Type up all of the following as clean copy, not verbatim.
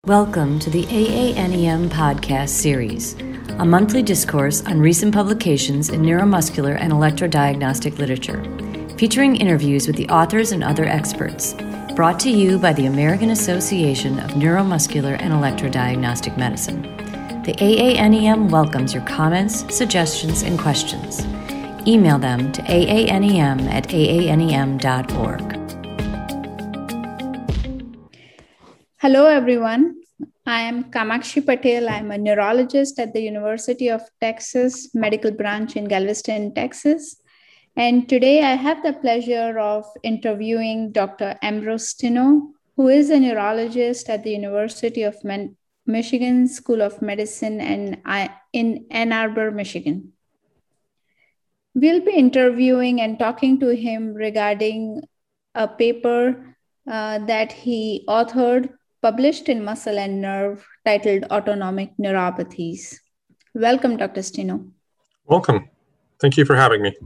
Welcome to the AANEM podcast series, a monthly discourse on recent publications in neuromuscular and electrodiagnostic literature, featuring interviews with the authors and other experts, brought to you by the American Association of Neuromuscular and Electrodiagnostic Medicine. The AANEM welcomes your comments, suggestions, and questions. Email them to aanem@aanem.org. Hello, everyone. I am Kamakshi Patel. I'm a neurologist at the University of Texas Medical Branch in Galveston, Texas. And today I have the pleasure of interviewing Dr. Ambrose Stino, who is a neurologist at the University of Michigan School of Medicine in Ann Arbor, Michigan. We'll be interviewing and talking to him regarding a paper that he authored, published in Muscle and Nerve, titled Autonomic Neuropathies. Welcome, Dr. Stino. Welcome. Thank you for having me.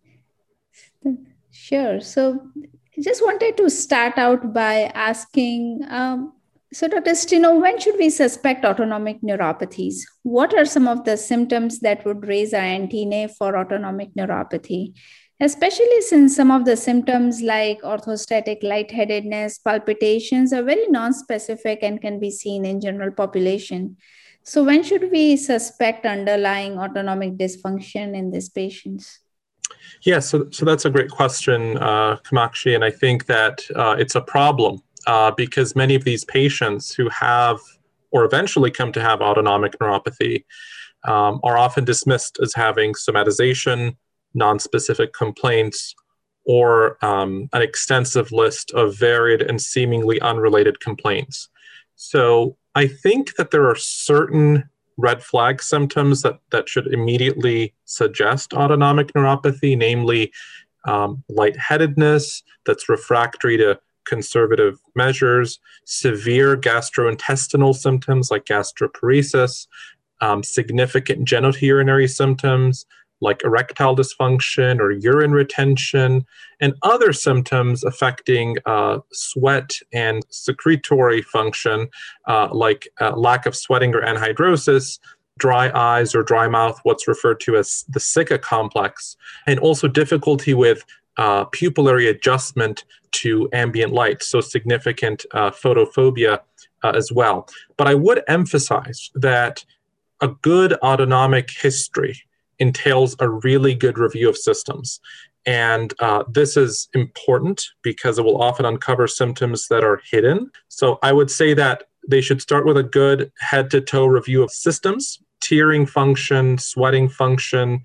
Sure. So I just wanted to start out by asking, so Dr. Stino, when should we suspect autonomic neuropathies? What are some of the symptoms that would raise our antennae for autonomic neuropathy? Especially since some of the symptoms like orthostatic lightheadedness, palpitations are very nonspecific and can be seen in general population. So when should we suspect underlying autonomic dysfunction in these patients? Yeah, so that's a great question, Kamakshi, and I think that it's a problem because many of these patients who have or eventually come to have autonomic neuropathy are often dismissed as having somatization, nonspecific complaints, or an extensive list of varied and seemingly unrelated complaints. So I think that there are certain red flag symptoms that should immediately suggest autonomic neuropathy, namely lightheadedness that's refractory to conservative measures, severe gastrointestinal symptoms like gastroparesis, significant genitourinary symptoms like erectile dysfunction or urine retention, and other symptoms affecting sweat and secretory function, like lack of sweating or anhidrosis, dry eyes or dry mouth, what's referred to as the Sika complex, and also difficulty with pupillary adjustment to ambient light, so significant photophobia as well. But I would emphasize that a good autonomic history entails a really good review of systems. And this is important because it will often uncover symptoms that are hidden. So I would say that they should start with a good head-to-toe review of systems, tearing function, sweating function,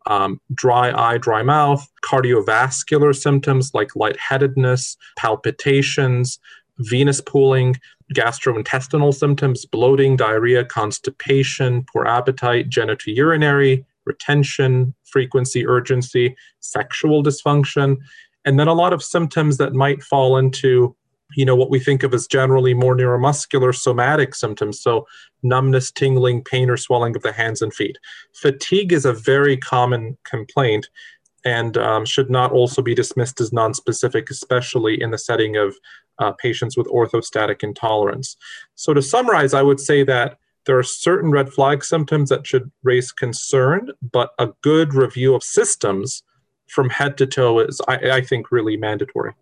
dry eye, dry mouth, cardiovascular symptoms like lightheadedness, palpitations, venous pooling, gastrointestinal symptoms, bloating, diarrhea, constipation, poor appetite, genitourinary, retention, frequency, urgency, sexual dysfunction, and then a lot of symptoms that might fall into, what we think of as generally more neuromuscular somatic symptoms. So numbness, tingling, pain or swelling of the hands and feet. Fatigue is a very common complaint and should not also be dismissed as nonspecific, especially in the setting of patients with orthostatic intolerance. So to summarize, I would say that there are certain red flag symptoms that should raise concern, but a good review of systems from head to toe is, I think, really mandatory.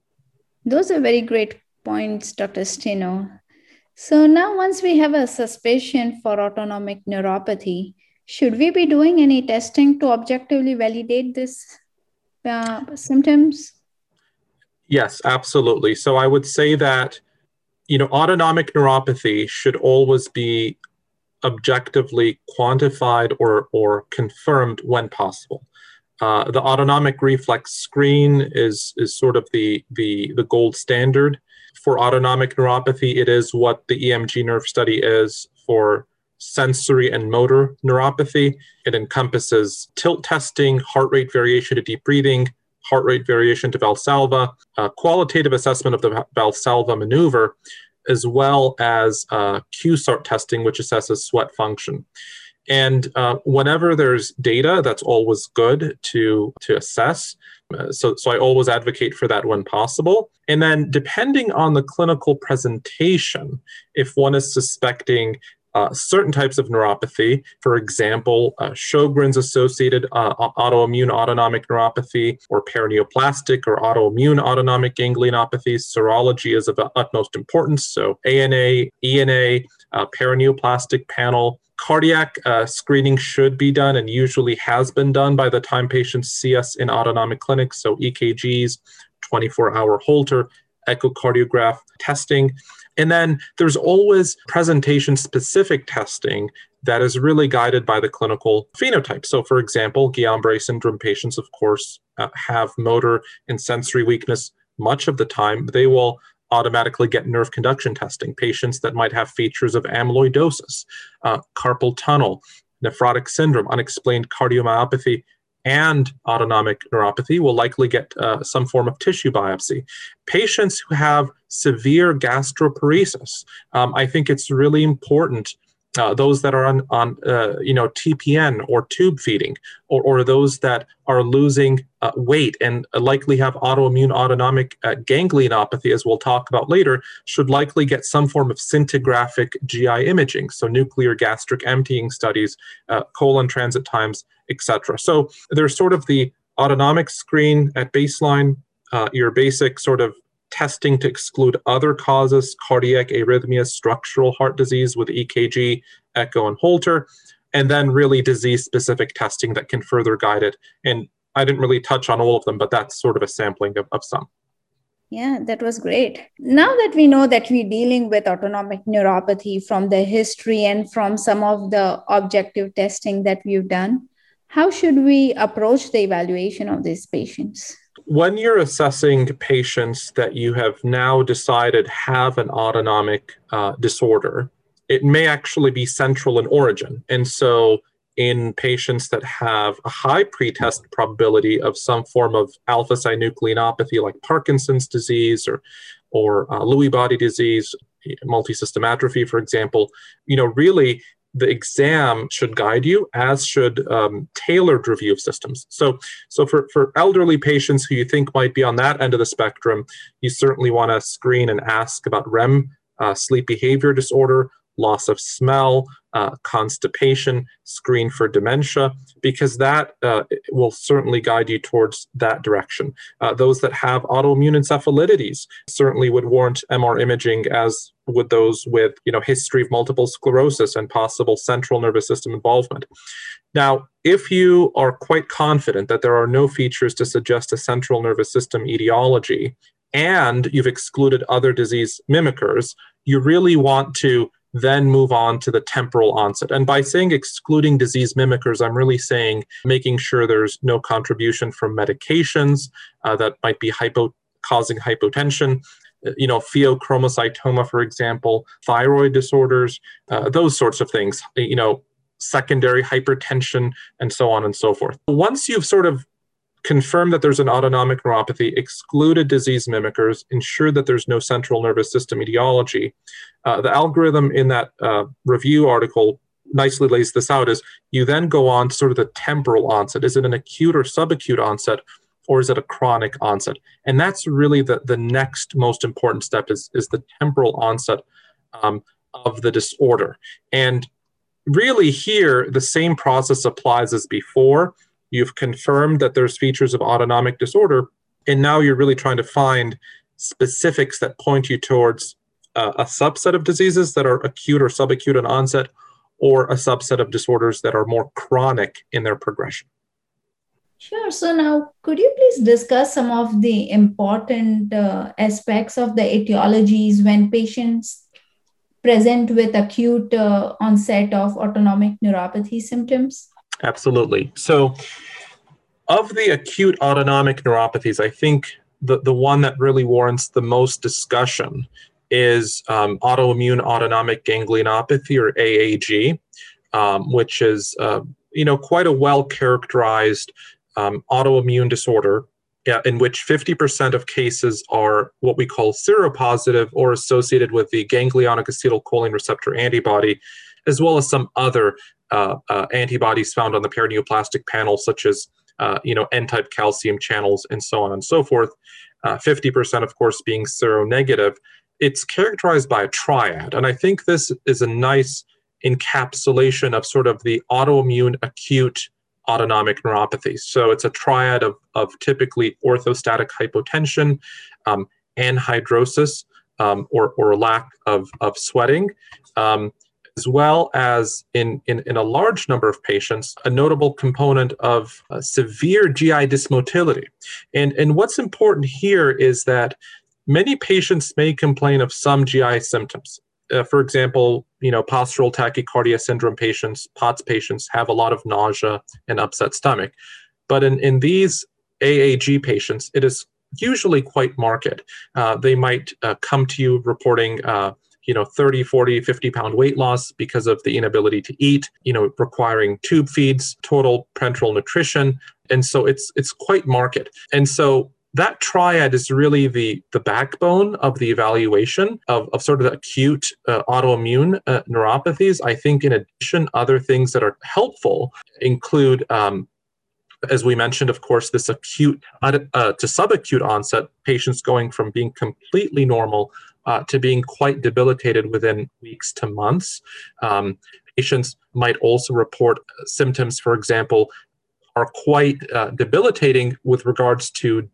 Those are very great points, Dr. Stino. So now once we have a suspicion for autonomic neuropathy, should we be doing any testing to objectively validate these symptoms? Yes, absolutely. So I would say that autonomic neuropathy should always be objectively quantified or confirmed when possible. The autonomic reflex screen is sort of the gold standard for autonomic neuropathy. It is what the EMG nerve study is for sensory and motor neuropathy. It encompasses tilt testing, heart rate variation to deep breathing, heart rate variation to Valsalva, qualitative assessment of the Valsalva maneuver, as well as QSART testing, which assesses sweat function. And whenever there's data, that's always good to assess. So I always advocate for that when possible. And then depending on the clinical presentation, if one is suspecting certain types of neuropathy, for example, Sjogren's associated autoimmune autonomic neuropathy, or paraneoplastic or autoimmune autonomic ganglionopathy, serology is of utmost importance. So ANA, ENA, paraneoplastic panel. Cardiac screening should be done and usually has been done by the time patients see us in autonomic clinics. So EKGs, 24-hour Holter, echocardiograph testing. And then there's always presentation-specific testing that is really guided by the clinical phenotype. So for example, Guillain-Barré syndrome patients, of course, have motor and sensory weakness much of the time. They will automatically get nerve conduction testing. Patients that might have features of amyloidosis, carpal tunnel, nephrotic syndrome, unexplained cardiomyopathy, and autonomic neuropathy will likely get some form of tissue biopsy. Patients who have severe gastroparesis, I think it's really important. Those that are on TPN or tube feeding, or those that are losing weight and likely have autoimmune autonomic ganglionopathy, as we'll talk about later, should likely get some form of scintigraphic GI imaging, so nuclear gastric emptying studies, colon transit times, etc. So there's sort of the autonomic screen at baseline, your basic sort of testing to exclude other causes, cardiac arrhythmias, structural heart disease with EKG, echo, and Holter, and then really disease-specific testing that can further guide it. And I didn't really touch on all of them, but that's sort of a sampling of some. Yeah, that was great. Now that we know that we're dealing with autonomic neuropathy from the history and from some of the objective testing that we've done, how should we approach the evaluation of these patients? When you're assessing patients that you have now decided have an autonomic disorder, it may actually be central in origin. And so in patients that have a high pretest probability of some form of alpha-synucleinopathy like Parkinson's disease or Lewy body disease, multisystem atrophy, for example, really the exam should guide you, as should tailored review of systems. So for elderly patients who you think might be on that end of the spectrum, you certainly want to screen and ask about REM, sleep behavior disorder, loss of smell, constipation, screen for dementia, because that will certainly guide you towards that direction. Those that have autoimmune encephalitides certainly would warrant MR imaging, as would those with history of multiple sclerosis and possible central nervous system involvement. Now, if you are quite confident that there are no features to suggest a central nervous system etiology, and you've excluded other disease mimickers, you really want to then move on to the temporal onset. And by saying excluding disease mimickers, I'm really saying making sure there's no contribution from medications that might be causing hypotension, pheochromocytoma, for example, thyroid disorders, those sorts of things, secondary hypertension, and so on and so forth. Once you've sort of confirmed that there's an autonomic neuropathy, excluded disease mimickers, ensure that there's no central nervous system etiology, the algorithm in that review article nicely lays this out, is you then go on to sort of the temporal onset. Is it an acute or subacute onset, or is it a chronic onset? And that's really the next most important step, is the temporal onset of the disorder. And really here, the same process applies as before. You've confirmed that there's features of autonomic disorder, and now you're really trying to find specifics that point you towards a subset of diseases that are acute or subacute in onset, or a subset of disorders that are more chronic in their progression. Sure. So now, could you please discuss some of the important aspects of the etiologies when patients present with acute onset of autonomic neuropathy symptoms? Absolutely. So of the acute autonomic neuropathies, I think the one that really warrants the most discussion is autoimmune autonomic ganglionopathy, or AAG, which is quite a well-characterized autoimmune disorder in which 50% of cases are what we call seropositive or associated with the ganglionic acetylcholine receptor antibody, as well as some other antibodies found on the paraneoplastic panel, such as N-type calcium channels, and so on and so forth. 50%, of course, being seronegative. It's characterized by a triad. And I think this is a nice encapsulation of sort of the autoimmune acute autonomic neuropathy. So it's a triad of typically orthostatic hypotension, anhidrosis, or lack of sweating, as well as in a large number of patients, a notable component of severe GI dysmotility. And what's important here is that many patients may complain of some GI symptoms. For example, postural tachycardia syndrome patients, POTS patients, have a lot of nausea and upset stomach. But in these AAG patients, it is usually quite marked. They might come to you reporting 30, 40, 50-pound weight loss because of the inability to eat, requiring tube feeds, total parenteral nutrition. And so it's quite marked. And so that triad is really the backbone of the evaluation of sort of the acute autoimmune neuropathies. I think in addition, other things that are helpful include, as we mentioned, of course, this acute to subacute onset, patients going from being completely normal to being quite debilitated within weeks to months. Patients might also report symptoms, for example, are quite debilitating with regards to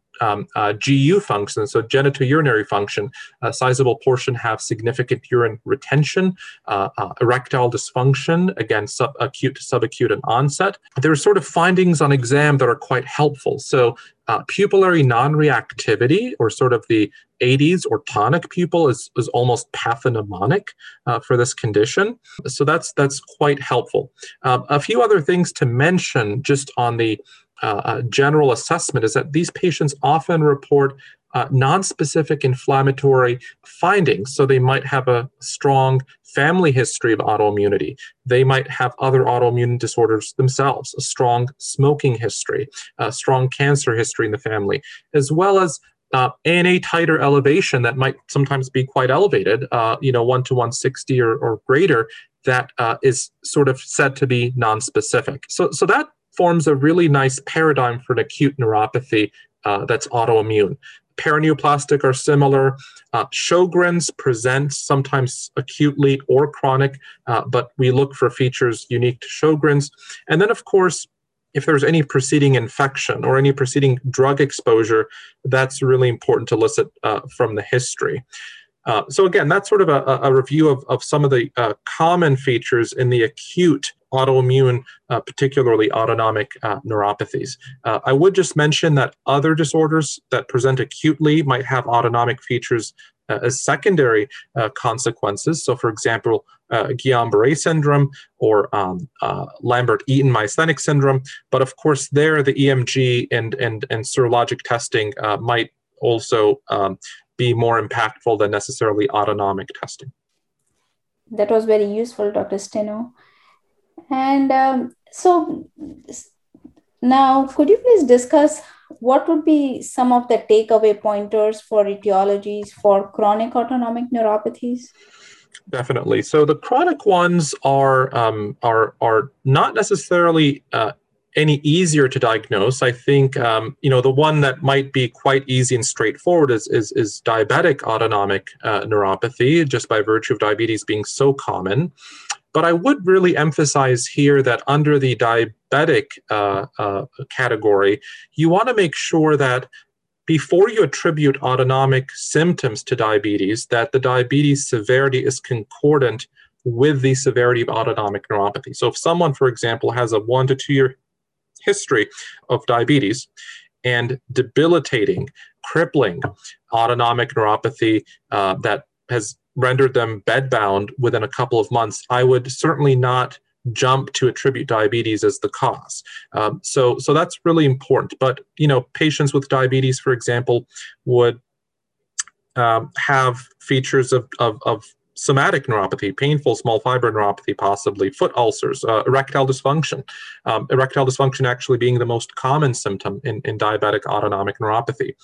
GU function, so genitourinary function. A sizable portion have significant urine retention, erectile dysfunction, again, acute to subacute and onset. There are sort of findings on exam that are quite helpful. So pupillary non-reactivity, or sort of the ADES or tonic pupil, is almost pathognomonic for this condition. So that's quite helpful. A few other things to mention just on the general assessment is that these patients often report non-specific inflammatory findings. So they might have a strong family history of autoimmunity. They might have other autoimmune disorders themselves, a strong smoking history, a strong cancer history in the family, as well as ANA titer elevation that might sometimes be quite elevated, 1 to 160 or greater, that is sort of said to be non-specific. So that forms a really nice paradigm for an acute neuropathy that's autoimmune. Paraneoplastic are similar. Sjogren's presents sometimes acutely or chronic, but we look for features unique to Sjogren's. And then, of course, if there's any preceding infection or any preceding drug exposure, that's really important to elicit from the history. So again, that's sort of a review of some of the common features in the acute autoimmune, particularly autonomic neuropathies. I would just mention that other disorders that present acutely might have autonomic features as secondary consequences. So for example, Guillain-Barré syndrome or Lambert-Eaton myasthenic syndrome. But of course there, the EMG and serologic testing might also be more impactful than necessarily autonomic testing. That was very useful, Dr. Steno. And so now, could you please discuss what would be some of the takeaway pointers for etiologies for chronic autonomic neuropathies? Definitely. So the chronic ones are not necessarily any easier to diagnose. I think the one that might be quite easy and straightforward is diabetic autonomic neuropathy, just by virtue of diabetes being so common. But I would really emphasize here that under the diabetic category, you want to make sure that before you attribute autonomic symptoms to diabetes, that the diabetes severity is concordant with the severity of autonomic neuropathy. So if someone, for example, has a 1 to 2 year history of diabetes and debilitating, crippling autonomic neuropathy that has rendered them bedbound within a couple of months, I would certainly not jump to attribute diabetes as the cause. So that's really important. But patients with diabetes, for example, would have features of somatic neuropathy, painful small fiber neuropathy, possibly foot ulcers, erectile dysfunction. Erectile dysfunction actually being the most common symptom in diabetic autonomic neuropathy.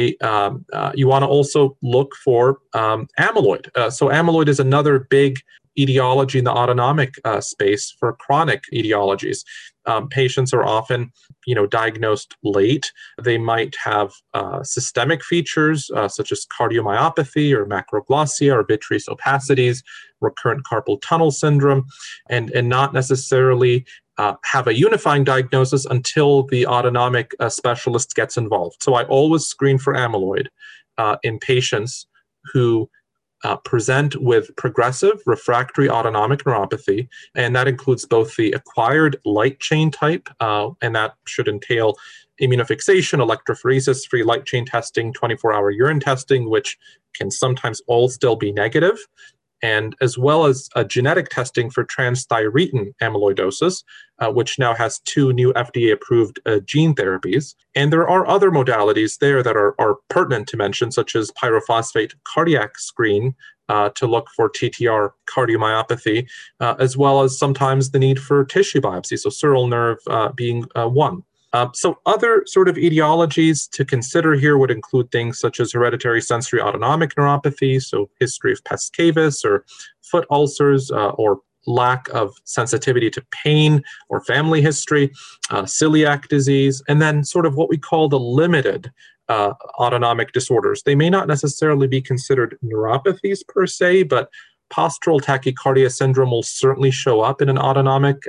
You want to also look for amyloid. So amyloid is another big etiology in the autonomic space for chronic etiologies. Patients are often, diagnosed late. They might have systemic features such as cardiomyopathy or macroglossia or vitreous opacities, recurrent carpal tunnel syndrome, and not necessarily have a unifying diagnosis until the autonomic specialist gets involved. So I always screen for amyloid in patients who present with progressive refractory autonomic neuropathy, and that includes both the acquired light chain type, and that should entail immunofixation, electrophoresis, free light chain testing, 24-hour urine testing, which can sometimes all still be negative, and as well as genetic testing for transthyretin amyloidosis, which now has 2 new FDA-approved gene therapies. And there are other modalities there that are pertinent to mention, such as pyrophosphate cardiac screen to look for TTR cardiomyopathy, as well as sometimes the need for tissue biopsy, so sural nerve being one. So other sort of etiologies to consider here would include things such as hereditary sensory autonomic neuropathy, so history of pes cavus or foot ulcers or lack of sensitivity to pain or family history, celiac disease, and then sort of what we call the limited autonomic disorders. They may not necessarily be considered neuropathies per se, but postural tachycardia syndrome will certainly show up in an autonomic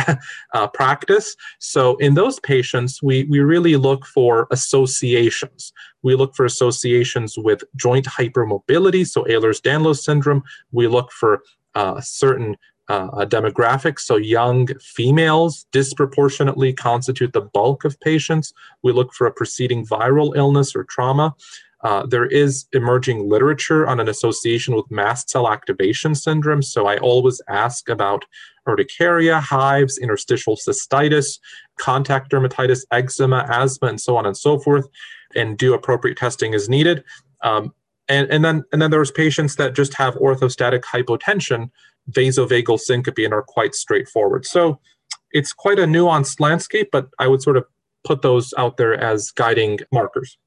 practice. So in those patients, we really look for associations. We look for associations with joint hypermobility, so Ehlers-Danlos syndrome. We look for certain demographics, so young females disproportionately constitute the bulk of patients. We look for a preceding viral illness or trauma. There is emerging literature on an association with mast cell activation syndrome. So I always ask about urticaria, hives, interstitial cystitis, contact dermatitis, eczema, asthma, and so on and so forth, and do appropriate testing as needed. And then there's patients that just have orthostatic hypotension, vasovagal syncope, and are quite straightforward. So it's quite a nuanced landscape, but I would sort of put those out there as guiding markers.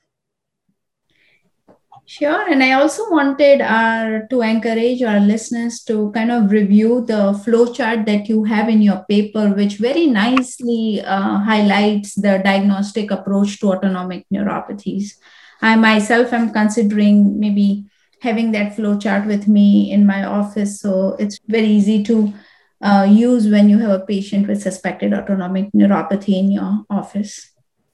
Sure. And I also wanted to encourage our listeners to kind of review the flow chart that you have in your paper, which very nicely highlights the diagnostic approach to autonomic neuropathies. I myself am considering maybe having that flow chart with me in my office. So it's very easy to use when you have a patient with suspected autonomic neuropathy in your office.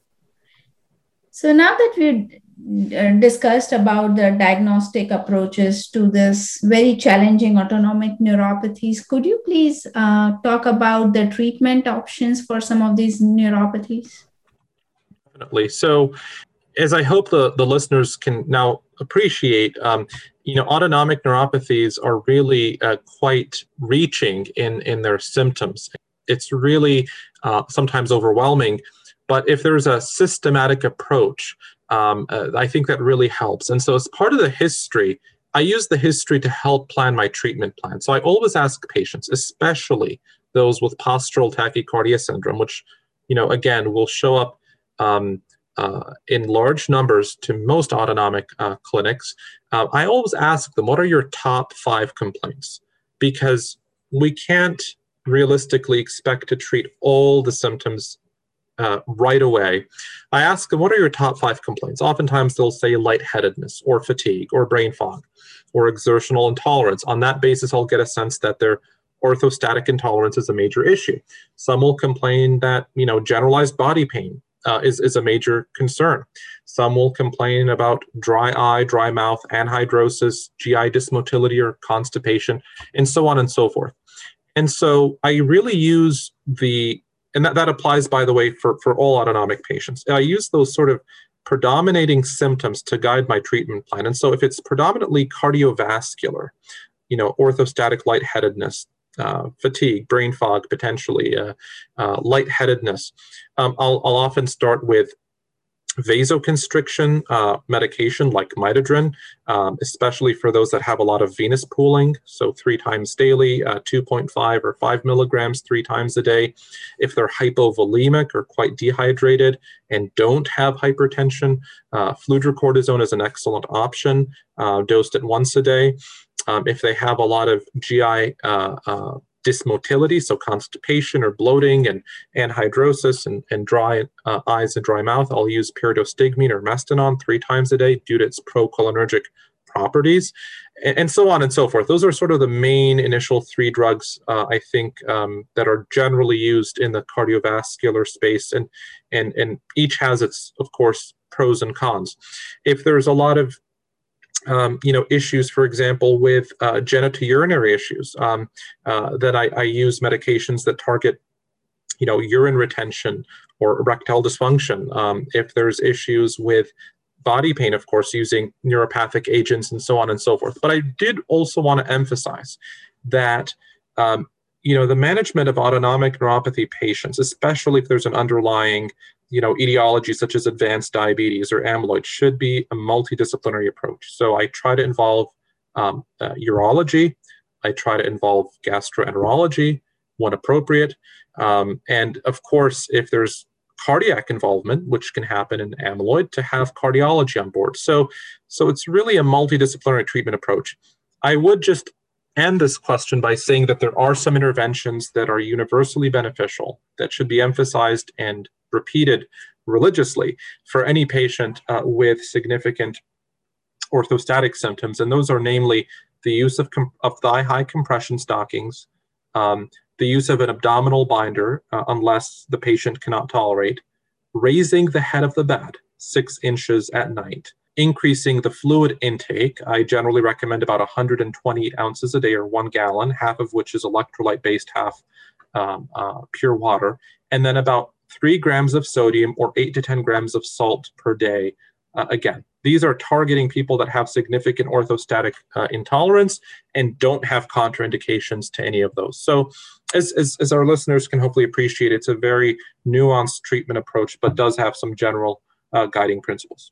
So now that we've discussed about the diagnostic approaches to this very challenging autonomic neuropathies, could you please talk about the treatment options for some of these neuropathies? Definitely. So as I hope the listeners can now appreciate, autonomic neuropathies are really quite reaching in their symptoms. It's really sometimes overwhelming. But if there's a systematic approach, I think that really helps. And so as part of the history, I use the history to help plan my treatment plan. So I always ask patients, especially those with postural tachycardia syndrome, which, again, will show up in large numbers to most autonomic clinics. I always ask them, what are your top 5 complaints? Because we can't realistically expect to treat all the symptoms right away. I ask them, what are your top 5 complaints? Oftentimes they'll say lightheadedness or fatigue or brain fog or exertional intolerance. On that basis, I'll get a sense that their orthostatic intolerance is a major issue. Some will complain that, generalized body pain is a major concern. Some will complain about dry eye, dry mouth, anhidrosis, GI dysmotility or constipation, and so on and so forth. And so I really use and that applies, by the way, for all autonomic patients. I use those sort of predominating symptoms to guide my treatment plan. And so if it's predominantly cardiovascular, orthostatic lightheadedness, fatigue, brain fog, potentially, lightheadedness, I'll often start with vasoconstriction medication like Mitidrin, especially for those that have a lot of venous pooling, so 3 times daily, 2.5 or 5 milligrams 3 times a day. If they're hypovolemic or quite dehydrated and don't have hypertension, fludrocortisone is an excellent option, dosed at once a day. if they have a lot of GI dysmotility, so constipation or bloating and anhidrosis and dry eyes and dry mouth, I'll use pyridostigmine or Mestinon 3 times a day due to its procholinergic properties, and so on and so forth. Those are sort of the main initial 3 drugs, I think, that are generally used in the cardiovascular space, and each has its, of course, pros and cons. If there's a lot of issues, for example, with genitourinary issues, then I use medications that target, urine retention or erectile dysfunction. If there's issues with body pain, of course, using neuropathic agents and so on and so forth. But I did also want to emphasize that, the management of autonomic neuropathy patients, especially if there's an underlying etiology such as advanced diabetes or amyloid, should be a multidisciplinary approach. So I try to involve urology, I try to involve gastroenterology when appropriate, and of course, if there's cardiac involvement, which can happen in amyloid, to have cardiology on board. So it's really a multidisciplinary treatment approach. I would just end this question by saying that there are some interventions that are universally beneficial that should be emphasized and repeated religiously for any patient with significant orthostatic symptoms. And those are namely the use of thigh-high compression stockings, the use of an abdominal binder unless the patient cannot tolerate, raising the head of the bed 6 inches at night, increasing the fluid intake. I generally recommend about 120 ounces a day or 1 gallon, half of which is electrolyte-based, half pure water, and then about 3 grams of sodium or 8 to 10 grams of salt per day. Again, these are targeting people that have significant orthostatic intolerance and don't have contraindications to any of those. So as our listeners can hopefully appreciate, it's a very nuanced treatment approach, but does have some general guiding principles.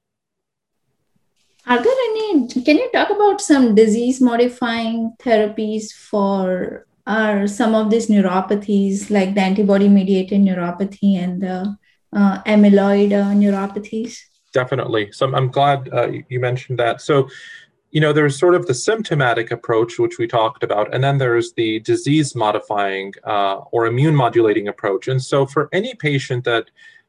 Can you talk about some disease-modifying therapies for some of these neuropathies, like the antibody-mediated neuropathy and the amyloid neuropathies? Definitely. So I'm glad you mentioned that. So, there's sort of the symptomatic approach, which we talked about, and then there's the disease-modifying or immune-modulating approach. And so for any patient that,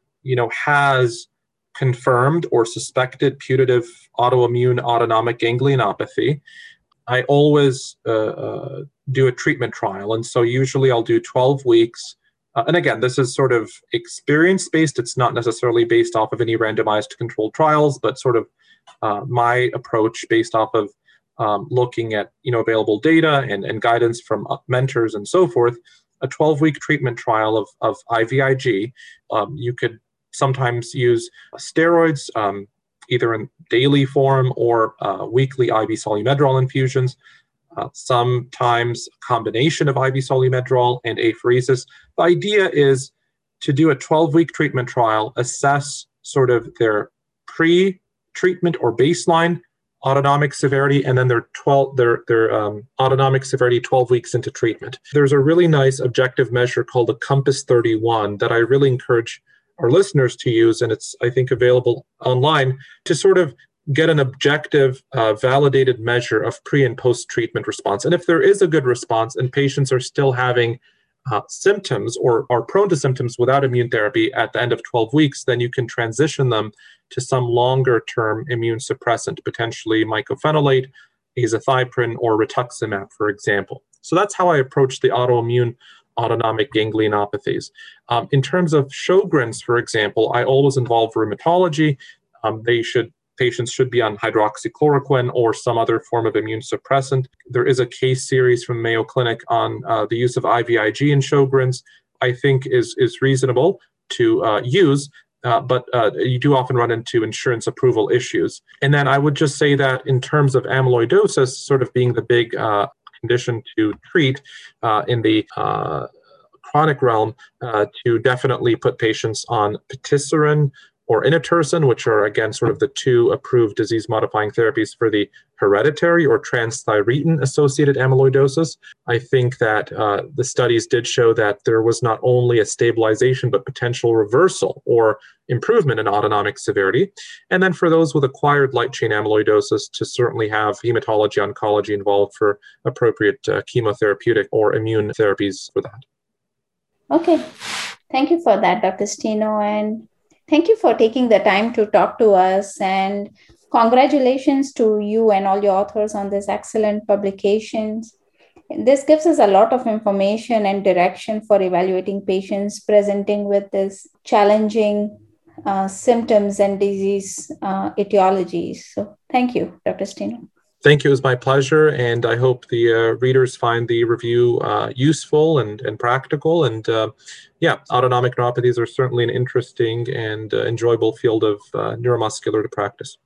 has confirmed or suspected putative autoimmune autonomic ganglionopathy, I always do a treatment trial. And so usually I'll do 12 weeks. And again, this is sort of experience-based. It's not necessarily based off of any randomized controlled trials, but sort of my approach based off of looking at available data and guidance from mentors and so forth. A 12-week treatment trial of IVIG. You could sometimes use steroids, either in daily form or weekly IV Solumedrol infusions. Sometimes a combination of IV Solumedrol and apheresis. The idea is to do a 12-week treatment trial, assess sort of their pre-treatment or baseline autonomic severity, and then their autonomic severity 12 weeks into treatment. There's a really nice objective measure called the Compass 31 that I really encourage our listeners to use, and it's, I think, available online to sort of get an objective, validated measure of pre- and post-treatment response. And if there is a good response and patients are still having symptoms or are prone to symptoms without immune therapy at the end of 12 weeks, then you can transition them to some longer-term immune suppressant, potentially mycophenolate, azathioprine, or rituximab, for example. So that's how I approach the autoimmune autonomic ganglionopathies. In terms of Sjogren's, for example, I always involve rheumatology. Patients should be on hydroxychloroquine or some other form of immune suppressant. There is a case series from Mayo Clinic on the use of IVIG in Sjogren's. I think is reasonable to use, but you do often run into insurance approval issues. And then I would just say that in terms of amyloidosis, sort of being the big condition to treat in the chronic realm, to definitely put patients on patisiran or inotersen, which are, again, sort of the two approved disease-modifying therapies for the hereditary or transthyretin-associated amyloidosis. I think that the studies did show that there was not only a stabilization, but potential reversal or improvement in autonomic severity. And then for those with acquired light chain amyloidosis, to certainly have hematology oncology involved for appropriate chemotherapeutic or immune therapies for that. Okay. Thank you for that, Dr. Steno. And thank you for taking the time to talk to us, and congratulations to you and all your authors on this excellent publications. This gives us a lot of information and direction for evaluating patients presenting with this challenging symptoms and disease etiologies. So thank you, Dr. Steno. Thank you. It was my pleasure, and I hope the readers find the review useful and practical. And autonomic neuropathies are certainly an interesting and enjoyable field of neuromuscular to practice.